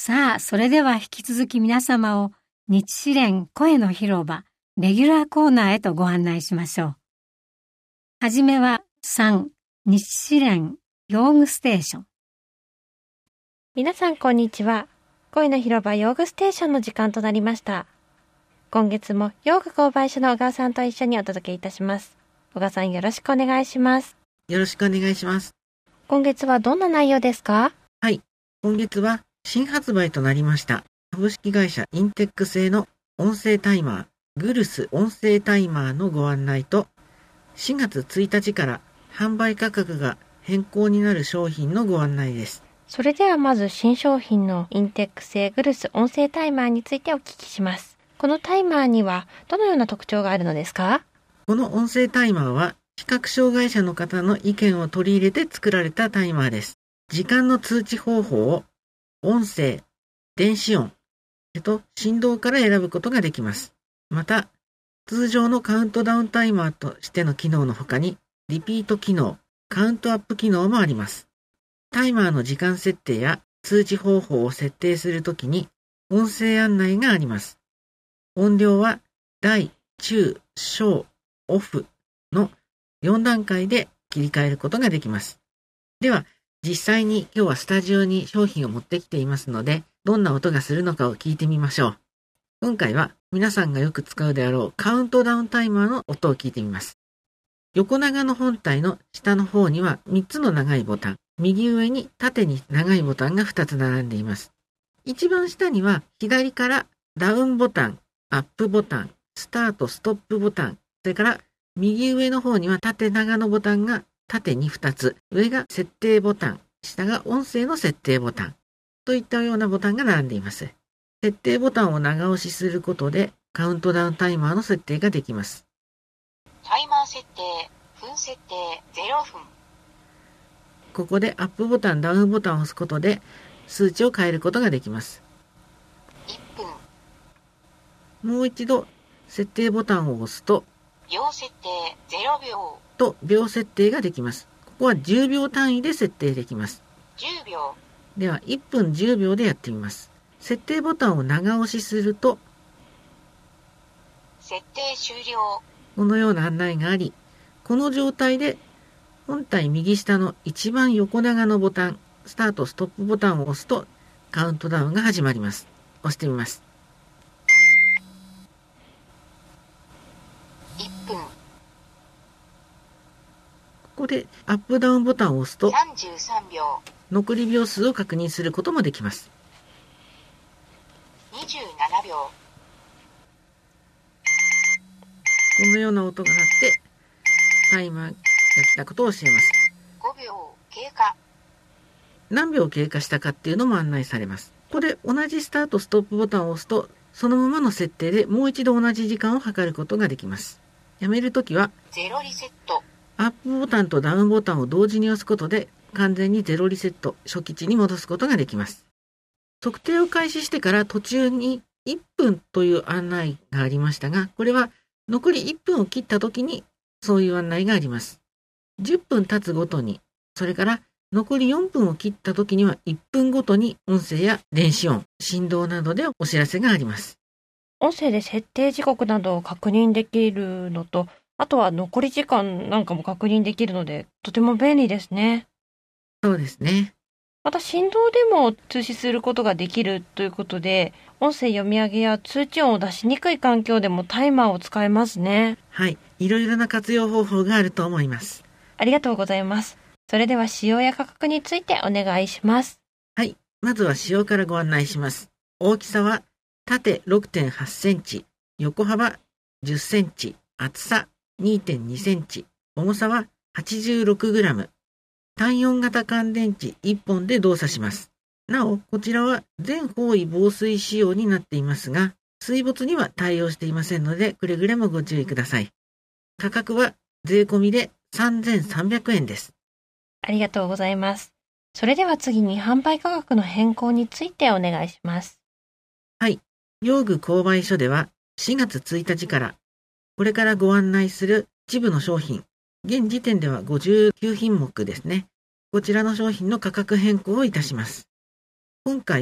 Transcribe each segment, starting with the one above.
さあ、それでは引き続き皆様を日試練声の広場レギュラーコーナーへとご案内しましょう。はじめは3日試練用具ステーション。 皆さんこんにちは。声の広場用具ステーションの時間となりました。今月も用具購買所の小川さんと一緒にお届けいたします。小川さんよろしくお願いします。 よろしくお願いします。 今月はどんな内容ですか？ はい、今月は新発売となりました株式会社インテック製の音声タイマーグルス音声タイマーのご案内と4月1日から販売価格が変更になる商品のご案内です。 それではまず新商品のインテック製グルス音声タイマーについてお聞きします。このタイマーにはどのような特徴があるのですか？ この音声タイマーは視覚障害者の方の意見を取り入れて作られたタイマーです。時間の通知方法を音声、電子音、振動から選ぶことができます。また、通常のカウントダウンタイマーとしての機能の他に、リピート機能、カウントアップ機能もあります。タイマーの時間設定や通知方法を設定するときに、音声案内があります。音量は大、中、小、オフの4段階で切り替えることができます。では、実際に今日はスタジオに商品を持ってきていますので、どんな音がするのかを聞いてみましょう。今回は皆さんがよく使うであろうカウントダウンタイマーの音を聞いてみます。横長の本体の下の方には3つの長いボタン、右上に縦に長いボタンが2つ並んでいます。一番下には左からダウンボタン、アップボタン、スタート、ストップボタン、それから右上の方には縦長のボタンが縦に2つ、上が設定ボタン、下が音声の設定ボタンといったようなボタンが並んでいます。設定ボタンを長押しすることでカウントダウンタイマーの設定ができます。 タイマー設定、分設定0分。 ここでアップボタン、ダウンボタンを押すことで数値を変えることができます。 1分。 もう一度設定ボタンを押すと秒設定0秒と秒設定ができます。ここは10秒単位で設定できます。 10秒。 では1分10秒でやってみます。設定ボタンを長押しすると設定終了。 このような案内があり、この状態で本体右下の一番横長のボタン、スタートストップボタンを押すとカウントダウンが始まります。押してみます。 1分。 ここでアップダウンボタンを押すと 33秒。 残り秒数を確認することもできます。 27秒。 このような音が鳴ってタイマーが来たことを教えます。 5秒経過。 何秒経過したかっていうのも案内されます。ここで同じスタートストップボタンを押すとそのままの設定でもう一度同じ時間を測ることができます。やめるときはゼロリセット。 アップボタンとダウンボタンを同時に押すことで完全にゼロリセット、初期値に戻すことができます。測定を開始してから途中に1分という案内がありましたが、これは残り1分を切った時にそういう案内があります。10分経つごとに、それから残り4分を切った時には1分ごとに音声や電子音、振動などでお知らせがあります。 音声で設定時刻などを確認できるのと、あとは残り時間なんかも確認できるので、とても便利ですね。 そうですね。 また振動でも通知することができるということで、音声読み上げや通知音を出しにくい環境でもタイマーを使えますね。 はい、いろいろな活用方法があると思います。 ありがとうございます。それでは使用や価格についてお願いします。 はい、まずは使用からご案内します。大きさは縦 6.8 センチ、横幅10センチ、厚さ 2.2 センチ、重さは86グラム。単4型乾電池1本で動作します。なお、こちらは全方位防水仕様になっていますが、水没には対応していませんので、くれぐれもご注意ください。価格は税込みで3300円です。 ありがとうございます。それでは次に販売価格の変更についてお願いします。 はい。用具購買所では4月1日から、これからご案内する一部の商品、現時点では59品目ですね。こちらの商品の価格変更をいたします。今回は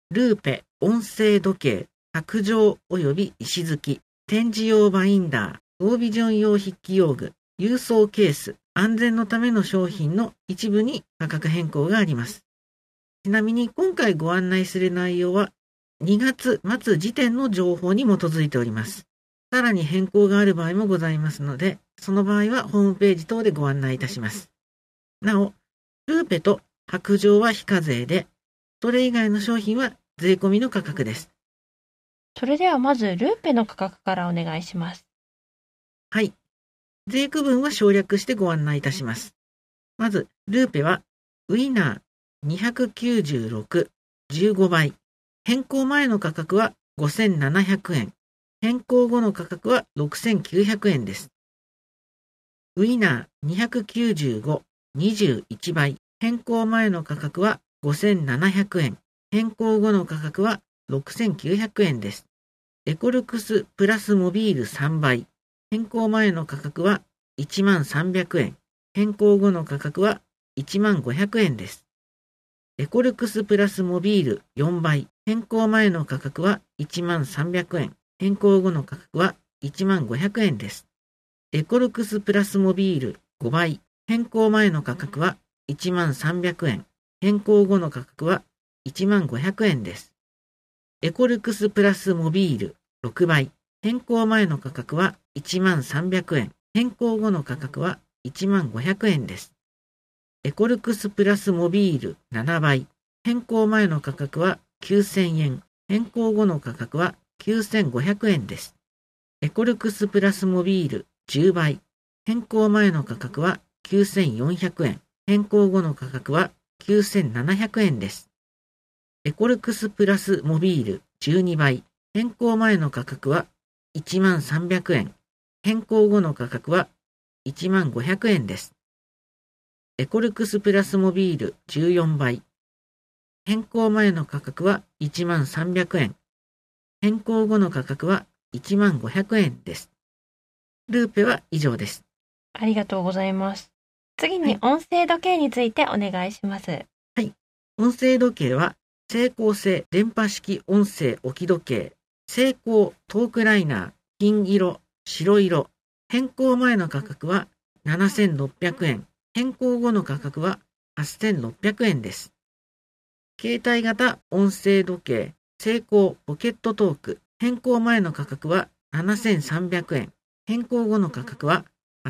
ルーペ、音声時計、白杖及び石突き、展示用バインダー、オービジョン用筆記用具、郵送ケース、安全のための商品の一部に価格変更があります。ちなみに今回ご案内する内容は2月末時点の情報に基づいております。さらに変更がある場合もございますので、その場合はホームページ等でご案内いたします。なお、ルーペと白杖は非課税で、それ以外の商品は税込みの価格です。 それではまずルーペの価格からお願いします。 はい。税区分は省略してご案内いたします。まず、ルーペはウイナー296、15倍。変更前の価格は5700円。変更後の価格は6900円です。ウイナー295、21倍。変更前の価格は5700円。変更後の価格は6900円です。エコルクスプラスモビール3倍。変更前の価格は10300円。変更後の価格は10500円です。エコルクスプラスモビール4倍。変更前の価格は10300円。変更後の価格は10500円です。エコルクスプラスモビール5倍。変更前の価格は10300円。変更後の価格は10500円です。エコルクスプラスモビール6倍。変更前の価格は10300円。変更後の価格は10500円です。エコルクスプラスモビール7倍。変更前の価格は9000円。変更後の価格は9500円です。エコルクスプラスモビール10倍。変更前の価格は9400円。変更後の価格は9700円です。エコルクスプラスモビール12倍。変更前の価格は10300円。変更後の価格は10500円です。エコルクスプラスモビール14倍。変更前の価格は10300円。変更後の価格は10500円です。ルーペは以上です。 ありがとうございます。次に音声時計についてお願いします。 はい。音声時計は、精巧性電波式音声置き時計、精巧トークライナー、金色、白色、変更前の価格は7600円、変更後の価格は8600円です。携帯型音声時計、精巧ポケットトーク、変更前の価格は7300円、変更後の価格は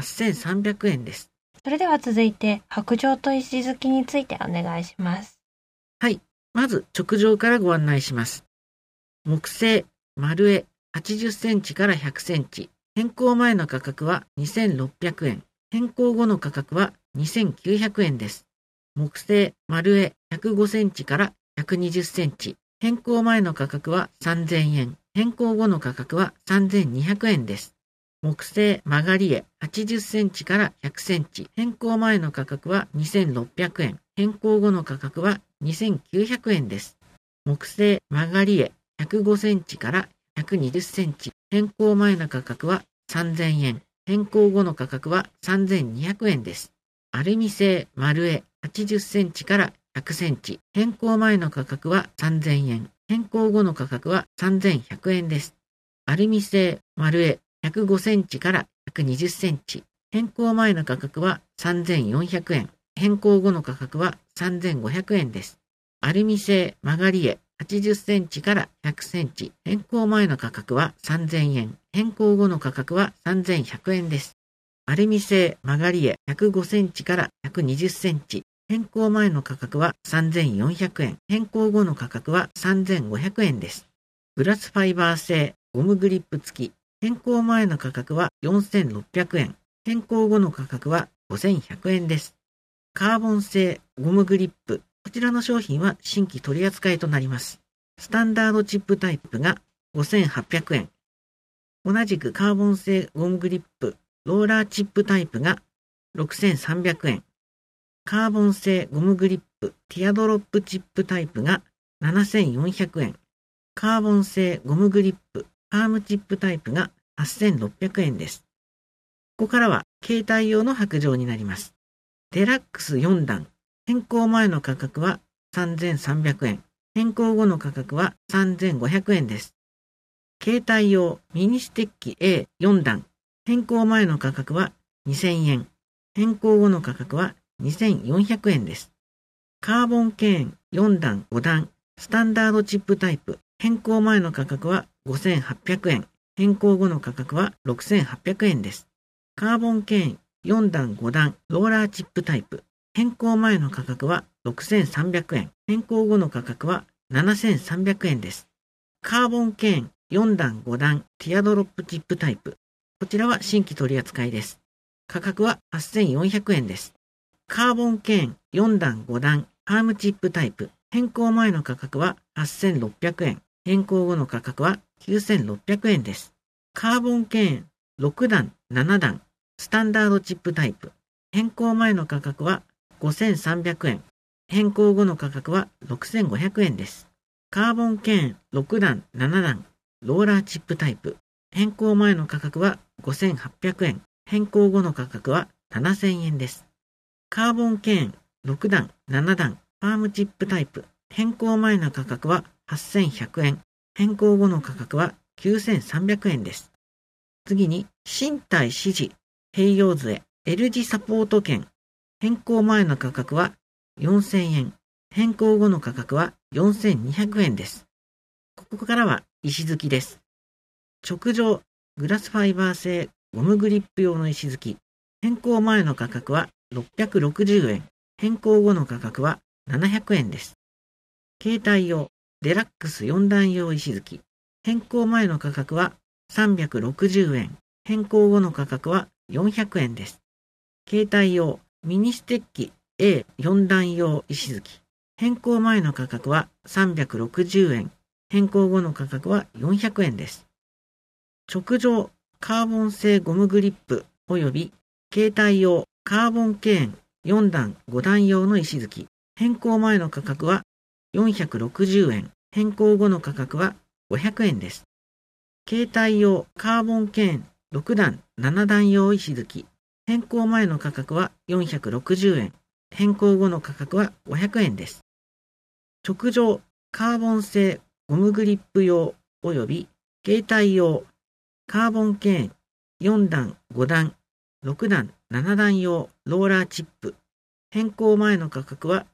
8300円です。 それでは続いて、白杖と石突きについてお願いします。 はい。まず、直杖からご案内します。木製、丸絵、80センチから100センチ。変更前の価格は2600円。変更後の価格は2900円です。木製、丸絵、105センチから120センチ。変更前の価格は3000円。変更後の価格は3200円です。木製曲がり絵80センチから100センチ。変更前の価格は2600円。変更後の価格は2900円です。木製曲がり絵105センチから120センチ。変更前の価格は3000円。変更後の価格は3200円です。アルミ製丸絵80センチから100センチ。変更前の価格は3000円。変更後の価格は3100円です。アルミ製丸絵105センチから120センチ。変更前の価格は3400円。変更後の価格は3500円です。アルミ製曲がり絵80センチから100センチ。変更前の価格は3000円。変更後の価格は3100円です。アルミ製曲がり絵105センチから120センチ。変更前の価格は3400円。変更後の価格は3500円です。グラスファイバー製ゴムグリップ付き。変更前の価格は4600円。変更後の価格は5100円です。カーボン製ゴムグリップ。こちらの商品は新規取り扱いとなります。スタンダードチップタイプが5800円。同じくカーボン製ゴムグリップ、ローラーチップタイプが6300円。カーボン製ゴムグリップ、ティアドロップチップタイプが7400円。カーボン製ゴムグリップ、パームチップタイプが8600円です。ここからは携帯用の白杖になります。デラックス4段。変更前の価格は3300円。 変更後の価格は3500円です。携帯用ミニステッキ A4 段。変更前の価格は2000円。変更後の価格は2400円です。カーボンケーン4段5段。スタンダードチップタイプ。変更前の価格は5800円。変更後の価格は6800円です。カーボンケーン4段5段ローラーチップタイプ。変更前の価格は6300円。変更後の価格は7300円です。カーボンケーン4段5段ティアドロップチップタイプ。こちらは新規取り扱いです。価格は8400円です。カーボンケーン4段5段パームチップタイプ。変更前の価格は8600円。変更後の価格は9600円です。カーボンケーン6段7段スタンダードチップタイプ。変更前の価格は5300円。変更後の価格は6500円です。カーボンケーン6段7段ローラーチップタイプ。変更前の価格は5800円。変更後の価格は7000円です。カーボンケーン6段7段パームチップタイプ。変更前の価格は8100円。変更後の価格は9300円です。次に、身体指示併用杖 L 字サポート券。変更前の価格は4000円。変更後の価格は4200円です。ここからは石突きです。直上グラスファイバー製ゴムグリップ用の石突き。変更前の価格は660円。変更後の価格は700円です。携帯用デラックス4段用石突き。変更前の価格は360円。変更後の価格は400円です。携帯用ミニステッキ A4 段用石突き。変更前の価格は360円。変更後の価格は400円です。直上カーボン製ゴムグリップ及び携帯用カーボンケーン4段5段用の石突き。変更前の価格は460円。変更後の価格は500円です。携帯用カーボンケーン6段7段用石突き。変更前の価格は460円。変更後の価格は500円です。直上カーボン製ゴムグリップ用及び携帯用カーボンケーン4段5段6段7段用ローラーチップ。変更前の価格は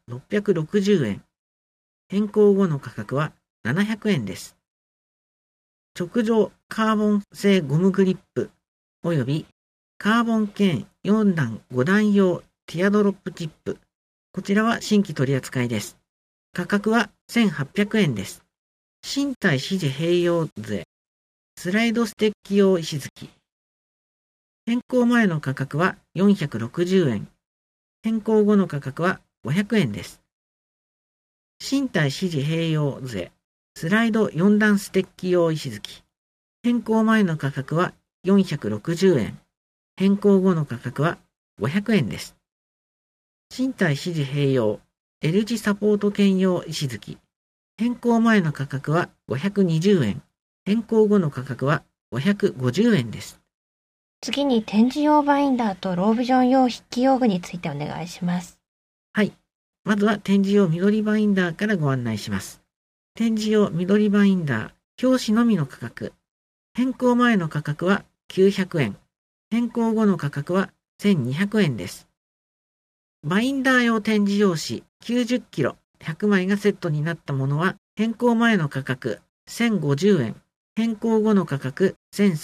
660円。変更後の価格は700円です。直上カーボン製ゴムグリップ及びカーボンケーン4段5段用ティアドロップチップ。こちらは新規取り扱いです。価格は1800円です。身体指示併用税スライドステッキ用石突き。変更前の価格は460円。変更後の価格は500円です。身体指示併用税スライド4段ステッキ用石突き。変更前の価格は460円。変更後の価格は500円です。身体指示併用 L 字サポート券用石突き。変更前の価格は520円。変更後の価格は550円です。 次に展示用バインダーとロービジョン用筆記用具についてお願いします。 はい。まずは展示用緑バインダーからご案内します。展示用緑バインダー、表紙のみの価格。変更前の価格は900円。変更後の価格は1200円です。バインダー用展示用紙90キロ100枚がセットになったものは変更前の価格1050円。変更後の価格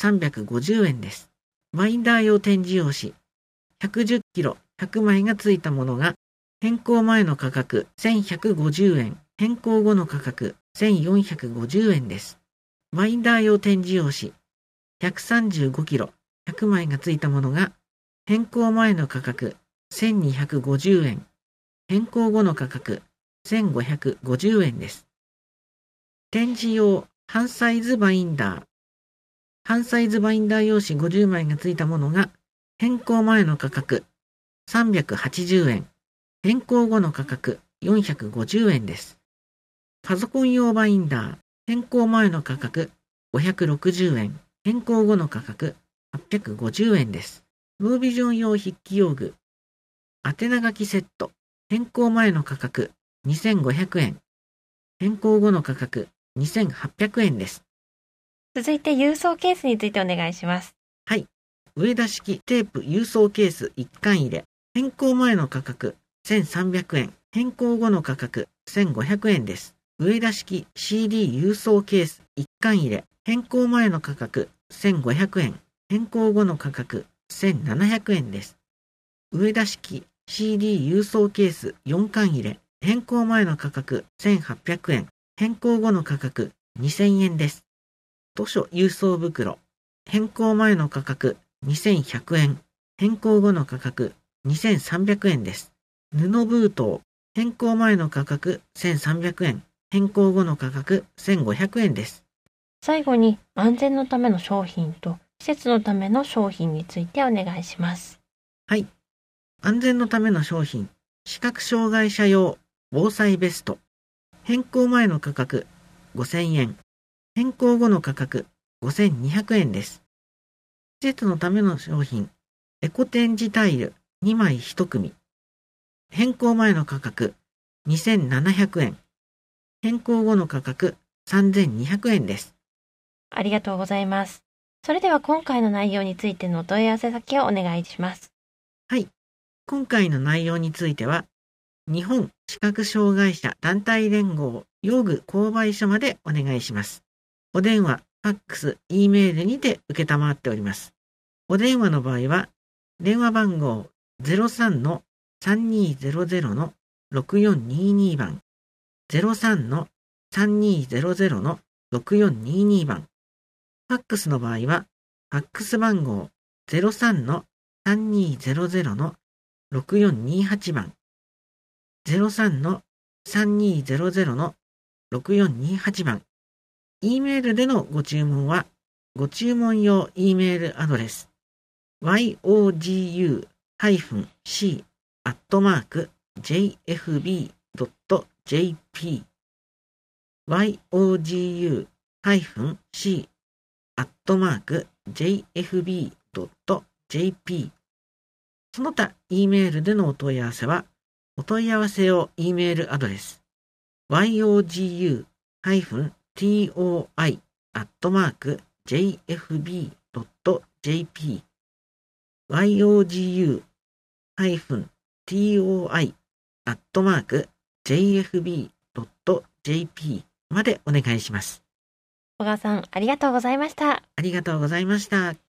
1350円です。バインダー用展示用紙110キロ100枚がついたものが変更前の価格1150円。変更後の価格1450円です。バインダー用展示用紙135キロ100枚がついたものが変更前の価格1250円。変更後の価格1550円です。展示用半サイズバインダー。半サイズバインダー用紙50枚がついたものが変更前の価格380円。変更後の価格450円です。パソコン用バインダー。変更前の価格560円。変更後の価格850円です。ロービジョン用筆記用具。宛名書きセット。変更前の価格2500円。 変更後の価格2800円です。 続いて郵送ケースについてお願いします。 はい。上田式テープ郵送ケース一貫入れ。変更前の価格1300円。変更後の価格1500円です。上田式 CD 郵送ケース一貫入れ。変更前の価格1500円。変更後の価格1700円です。上田式 CD 郵送ケース4貫入れ。変更前の価格1800円。変更後の価格2000円です。図書郵送袋。変更前の価格2100円。変更後の価格2300円です。布封筒。変更前の価格1300円。変更後の価格1500円です。 最後に安全のための商品と施設のための商品についてお願いします。 はい。安全のための商品。視覚障害者用防災ベスト。変更前の価格5000円。変更後の価格5200円です。施設のための商品。エコ展示タイル2枚1組。変更前の価格2700円。変更後の価格3200円です。 ありがとうございます。それでは今回の内容についてのお問い合わせ先をお願いします。 はい。今回の内容については、日本視覚障害者団体連合用具購買所までお願いします。お電話、ファックス、Eメールにて受けたまわっております。お電話の場合は、電話番号 03-3200-6422 番、03-3200-6422 番。ファックスの場合は、ファックス番号 03-3200-6428 番、03-3200-6428 番。E メールでのご注文は、ご注文用 E メールアドレス、yogu-c@jfb.jp yogu-c@jfb.jp その他 E メールでのお問い合わせは、お問い合わせ用 E メールアドレス、yogu-toi@jfb.jp yogu-toi@jfb.jp までお願いします。 小川さん、ありがとうございました。 ありがとうございました。